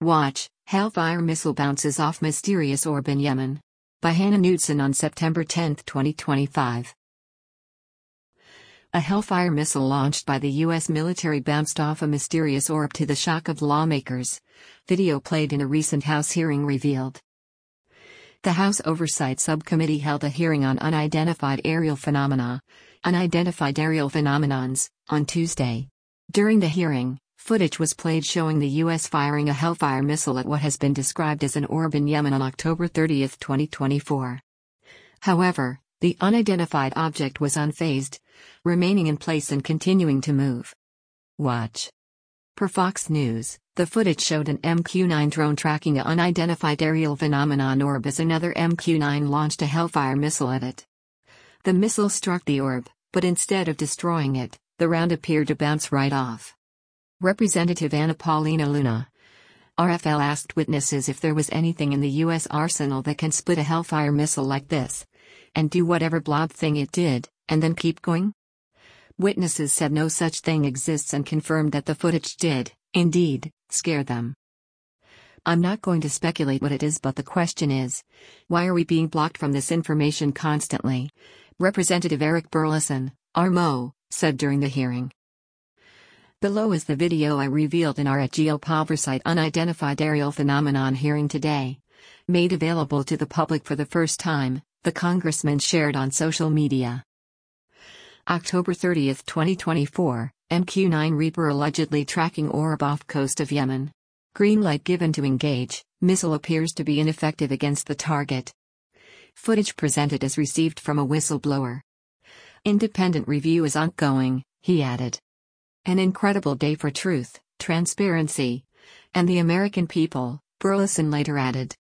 Watch, Hellfire missile bounces off mysterious orb in Yemen. By Hannah Knudsen on September 10, 2025. A Hellfire missile launched by the U.S. military bounced off a mysterious orb to the shock of lawmakers. Video played in a recent House hearing revealed. The House Oversight Subcommittee held a hearing on unidentified aerial phenomena, unidentified aerial phenomenons, on Tuesday. During the hearing, footage was played showing the U.S. firing a Hellfire missile at what has been described as an orb in Yemen on October 30, 2024. However, the unidentified object was unfazed, remaining in place and continuing to move. Watch. Per Fox News, the footage showed an MQ-9 drone tracking an unidentified aerial phenomenon orb as another MQ-9 launched a Hellfire missile at it. The missile struck the orb, but instead of destroying it, the round appeared to bounce right off. Representative Anna Paulina Luna, RFL, asked witnesses if there was anything in the U.S. arsenal that can split a Hellfire missile like this, and do whatever blob thing it did, and then keep going. Witnesses said no such thing exists and confirmed that the footage did, indeed, scare them. I'm not going to speculate what it is, but the question is, why are we being blocked from this information constantly? Representative Eric Burleson, RMO, said during the hearing. Below is the video I revealed in our Geopoversite Unidentified Aerial Phenomenon hearing today. Made available to the public for the first time, the congressman shared on social media. October 30, 2024, MQ-9 Reaper allegedly tracking orb off coast of Yemen. Green light given to engage, missile appears to be ineffective against the target. Footage presented as received from a whistleblower. Independent review is ongoing, he added. An incredible day for truth, transparency, and the American people, Burleson later added.